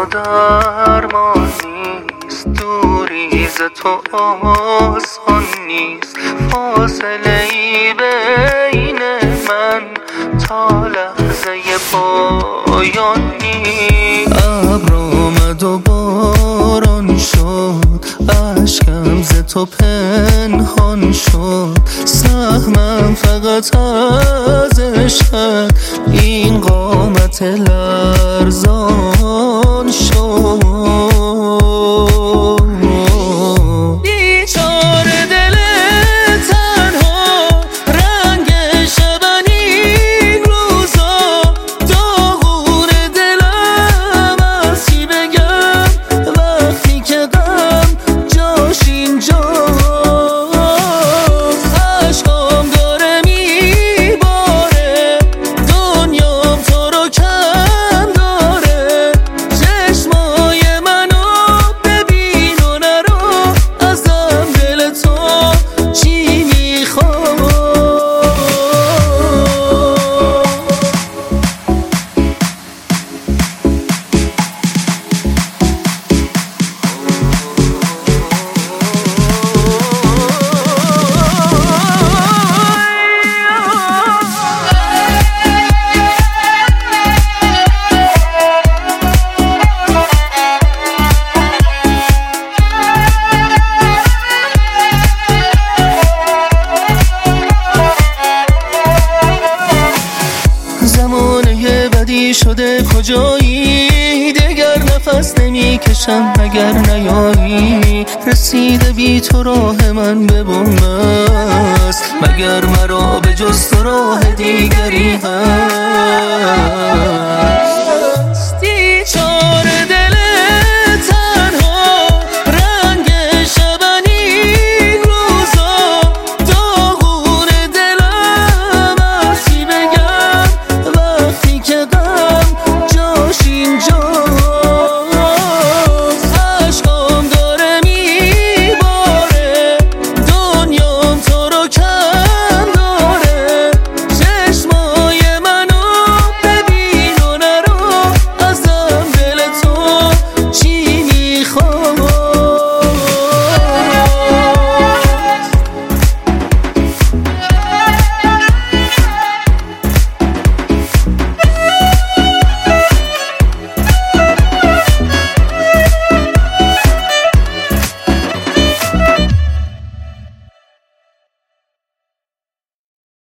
درمان نیست، دوری ز تو آسان نیست، فاصله ای بین من تا لحظه پایان نیست. ابر آمد و باران شد، اشکم ز تو پنهان شد، سهمم فقط از عشقت این قامت لرزان شد. بیچاره دل تنها، رنگ شبن این روزا، داغون دلم از چی بگم وقتی که غم جاش اینجاست. عشقام داره میباره، دنیام تو رو کم داره، چشمای منو ببین و نرو، ازم دل تو چی میخواد. زمانه بدی شده کجایی، دگر نفس نمیکشم مگر نیایی، رسیده بی تو راه من به بنبست، مگر مرا به جز تو راه دیگری هست.